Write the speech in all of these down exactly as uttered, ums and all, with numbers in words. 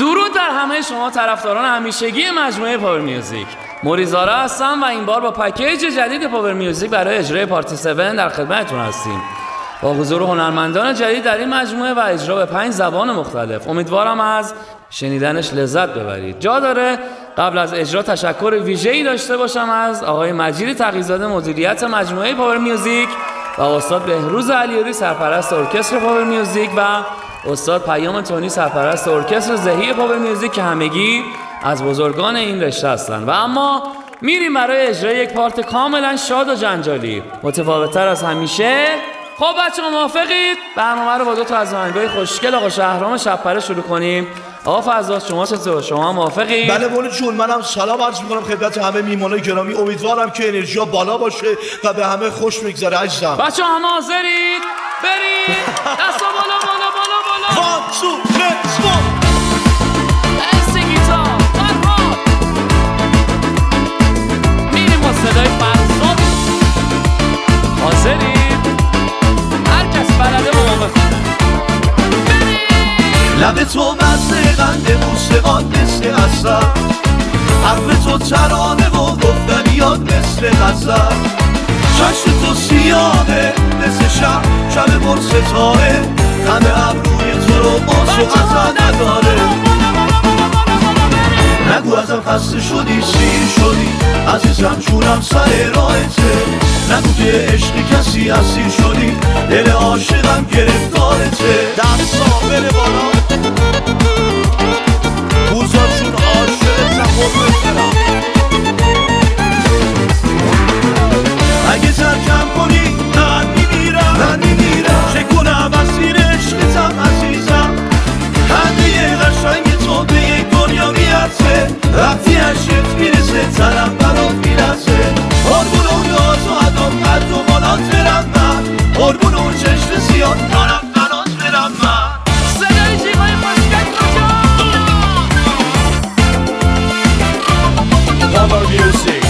درود در همه شما طرفداران همیشگی مجموعه پاور میوزیک. موریزارا هستم و این بار با پکیج جدید پاور میوزیک برای اجرای پارتی هفت در خدمتتون هستیم. با حضور هنرمندان جدید در این مجموعه و اجرا به پنج زبان مختلف. امیدوارم از شنیدنش لذت ببرید. جا داره قبل از اجرا تشکر ویژه‌ای داشته باشم از آقای مجید تقی‌زاده مدیریت مجموعه پاور میوزیک و استاد بهروز علیاری سرپرست ارکستر پاور میوزیک و استاد پیام تونی سرپرست ارکستر ذهی پاور میوزیک که همگی از بزرگان این رشته هستند. و اما میریم برای اجرای یک پارت کاملا شاد و جنجالی متفاوت‌تر از همیشه. خب بچه‌ها موافقید؟ برنامه رو با دو تا از آهنگای خوشگل آقا شهرام شب‌پره شروع کنیم. آقا فضل شما چطور؟ شما موافقید؟ بله مولود جون، منم سلام عرض می‌کنم خدمت همه میهمانای گرامی. امیدوارم که انرژی بالا باشه و به همه خوش بگذره عزیزم. بچه‌ها همه حاضرید؟ برید دستا بالا بالا بالا بالا. وان تو لیتس گو. دست گیتار فرهاد. میریم با صدای فرزاد. حاضرید؟ هر کس بلده با ما بخونه. لب تو مزه قنده موسیقات مثل اصلا، حرف تو ترانه و گفتنیات مثل غزل، چشم تو سیاهه مثل شب شب پر ستاره، همه ابروی تو رو باز و قطع نداره. نگو ازم خسته شدی سیر شدی عزیزم جونم سر راهته، نگو که عشق کسی اسیر شدی دل عاشقم گرفتارته. دستا بره بالا بوزار چون عاشقتم قربت برم، اگه ترکم کنی من میمیرم من میمیرم، چگونه مسیر عشقتم عزیزم، همه قشنگ تو به یک دنیا میرسه، وقتی عشقت میرسه تنم برات میرسه، قربون اون ناز و عدم قد و بالات برم من، قربون اون چشم سیاه دارم برات برم من. صدای جیبای پاسکک کجا؟ پاور میوزیک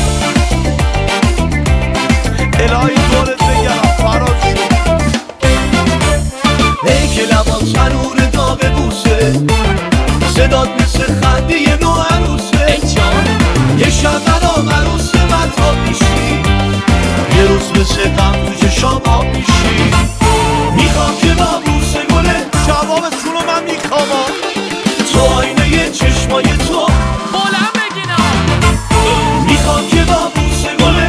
الهی دورت بگرم فراد شد. ای که لبات تنور دا ببوسه، صدات مثل خنده نو عروسه، ای جان یه شب برام عروس مطاب میشی، یه روز مثل غم تو چشام آب میشی، میخوام که با بوسه گله جوابتون رو من میخوام، تو آینه چشمای تو بلند بگینا، میخوام که با بوسه گله.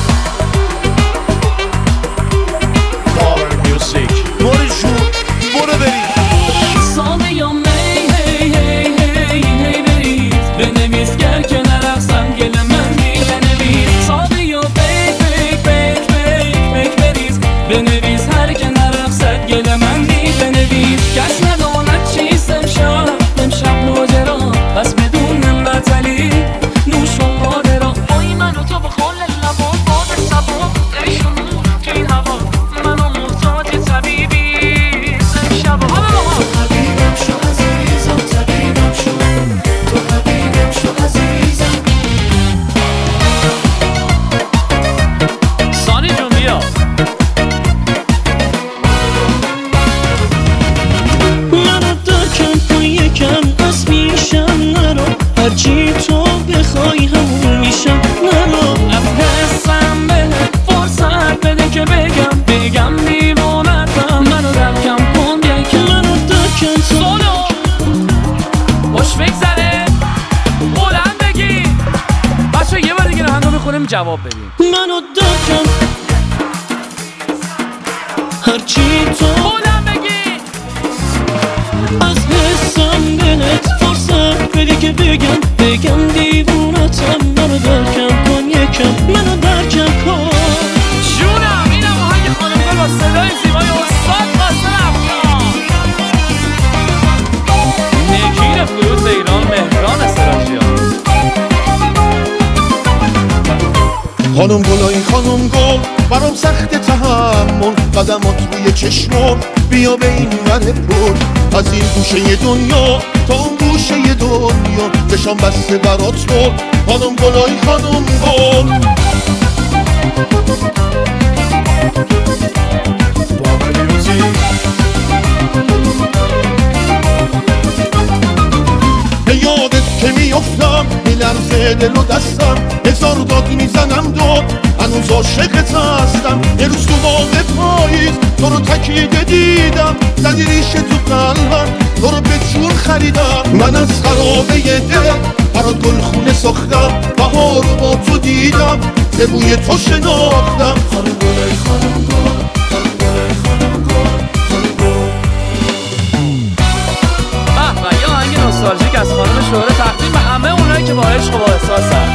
پاور میوزیک موری جون برو بریم. ساده یا می هی هی هی هی برید بنویس گر که نرقصم گل من می بنویس، ساده یا بیک بیک بیک بیک بیک بریز بنویس هر که نرقصد گل من می بنویس، کس نداند چیست امشب امشب ماجرا، بس بدونم بطلی نوش و مادرا، آی من و تو با خال لبا باد سبا، ای شنون که این هوا منو محتاج طبیبی امشب ها تو حبیبم شو عزیزم طبیبم شو، تو حبیبم شو عزیزم. سانی جون بیا. منو درکم کن یکم از میشم نرو، هرچی تو بخوای همون میشم نرو، از حسم بهت فرصت بده که بگم بگم دیوانتم، منو درکم کن یکم منو درکم تو سولو خوش بگذره بلند بگی. بچه یه بار دیگه نهنگا بخونیم جواب بدیم. منو درکم هرچی تو بلند بگی. از حسم بهت فرصت بده که بگم بگم دیوونتم، منو درکم کن یکم منو درکم کن. جونم اینم آهنگ خانمگل با صدای زیبای استاد قاسم افشار، نگین فروز ایران مهران استراژیان. خانم گلای خانم گل برام سخت تحمل، قدمات روی چشمم بیا به این ور پر، از این گوشه دنیا تا اون گوشه دنیا چشام بسته برات بود. خانم گلای خانم گل پاور میوزیک میفتم میلرزه دل و دستم هزار داد میزنم داد هنوز عاشقت هستم یه روز تو باغ پاییز تو رو تکیده دیدم زدی ریشه تو قلبم تو رو به جون خریدم من از خرابه دل برات گلخونه ساختم بهار رو با تو دیدم به بوی تو شناختم خانم گل خانم گل خانم گل خانم گل خانم گل. به به یه آهنگ نوستالژیک از خانم شهره تقدیم به همه اونایی که با عشق و با احساسن.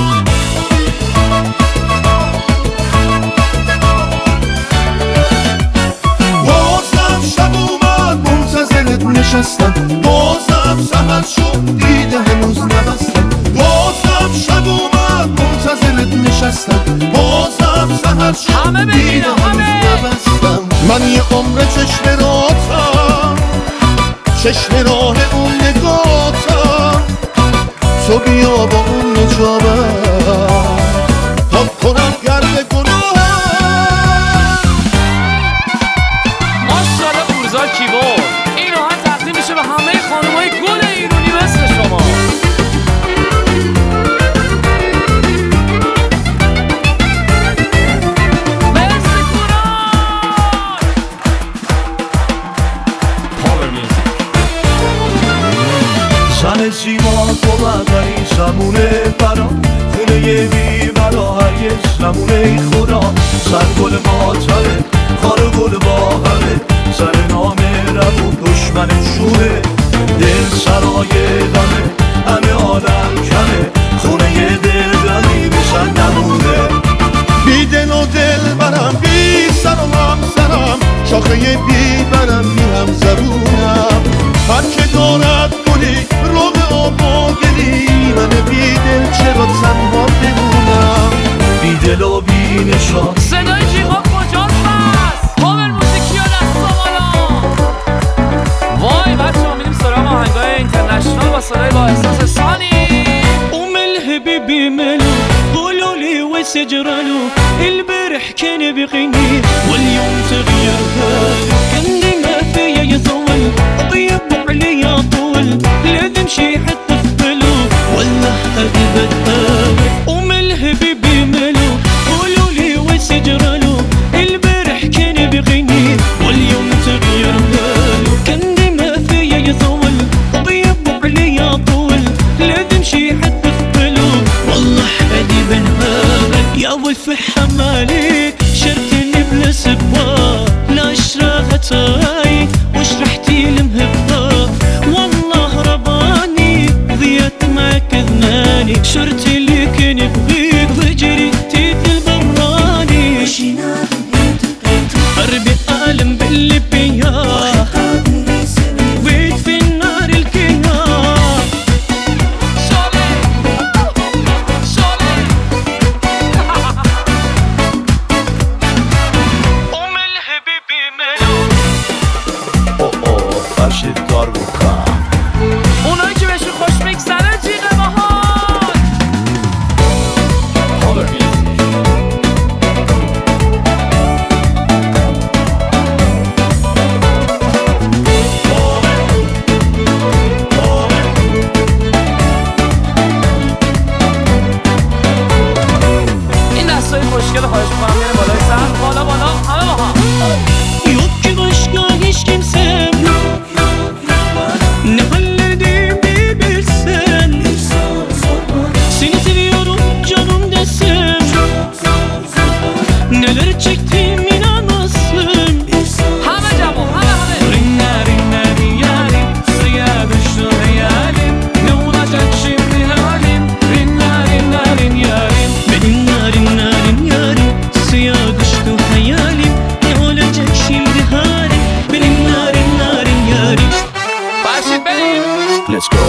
بازم شب اومد منتظرت نشستم بازم سحر شد دیده هنوز نبستم بازم شب اومد منتظرت نشستم بازم سحر شد دیده هنوز نبستم من یه عمر چشم راتم چشم راه اون نگاتم تو بیا با اون نجابم تا کنم گرد گناهم. ماشاءالله پورزا کیبورد این آهنگ تقدیم میشه به همه خانم‌های گل ایرانی مثل شما. مرسی کوروش. پاور میوزیک. زن زیبا تو بغلی زمونه برام خونه یه بی بلا هرگز نمونه ای خدا سر گل باطله خار گل با همه سر نامه رفت دشمن شوره دل سرای غمه همه عالم کمه خونه یه دل غمی بسن نمونه بی دل و دل برم بی سر و هم سرم شاخه بی برم بی هم زبونم هر که دارد گلی روغ آب و گلی من بی دل چرا تنها بمونم بی دل و بی نشان. صدای جیغا کجاست پس؟ پاور موسیقی ها دست بالا. وای بچه ها میدیم سراغ آهنگای اینترنشنال با صدای با احساس ثانی. ام الحبيب ملو قولوا لي وسجرلو البارح كان بغني واليوم تغير بالي كان ديما فيا يطول طيب عليا طول لازم شي حتى في بالو والله هذه بدالي ام الحبيب ملو قولوا لي وسجرلو البارح كان بغني واليوم تغير بالي كان ديما فيا يطول طيب عليا طول لازم شي حتى والله هدي بنهارك يا ولف حمالي شرتني بلا سبا لا اشراغتاي وش رحتي المهبطة والله رباني ضيعت معك اذناني شرتي اللي كان بغيك وجري تيت البراني قربي ألم باللي بيا ويت في النار الكيان اونایی که بهشون خوش میگذره جیغ باحال. پاور میوزیک. این دستای خوشگل خواهش میکنم میره بالای سر بالا بالا همه با هم. Yok ki başka hiç kimsem ne hallerimi bilsen seni seviyorum canım desem neler çektim inanmazsın همه جواب همه همه. Rinna rinna riyalim suya düştü hayalim ne olacak şimdi halim Rinna rinna rin yarim benim narin narin yarim suya düştü hayalim ne olacak şimdi halim benim narin narin yarim. فرشید بریم. Let's go.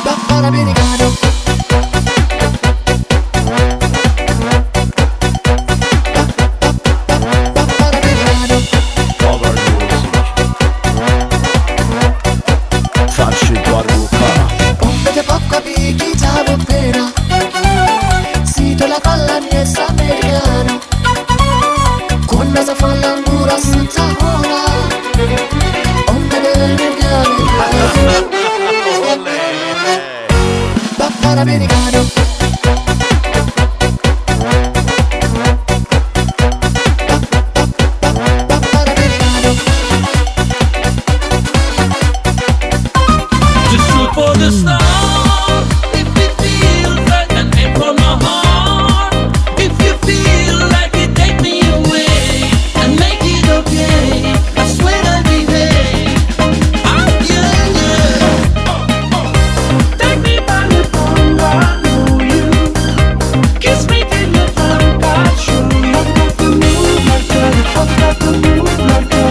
فرشید باروکا. Ponte poco picchita appena Sito la colla niesta americano Con naso falla mura sutta ora Onde del mergame Panamericano. Just shoot for the stars if it feels like an aim from my heart. If you feel like it, take me away and make it okay. I swear I'll behave. Oh yeah, yeah. Take me by the phone, I know you. Kiss me till you find I show you. Got to move like that. I've got to move like that.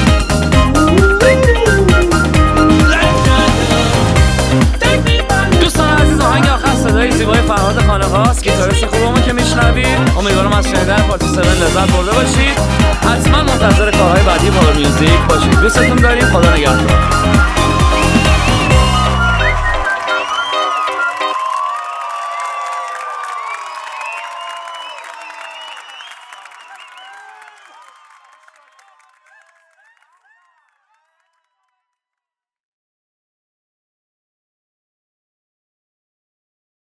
دوستان عزیز، آهنگ آخر صدای زیبای فرهاد خانقاست، گیتاریست خوبمون که میشنوید. امیدوارم از شنیدن پارتی هفت لذت برده باشید. حتما منتظر کارهای بعدی پاور میوزیک باشید. دوستتون داریم. خدا نگهدار.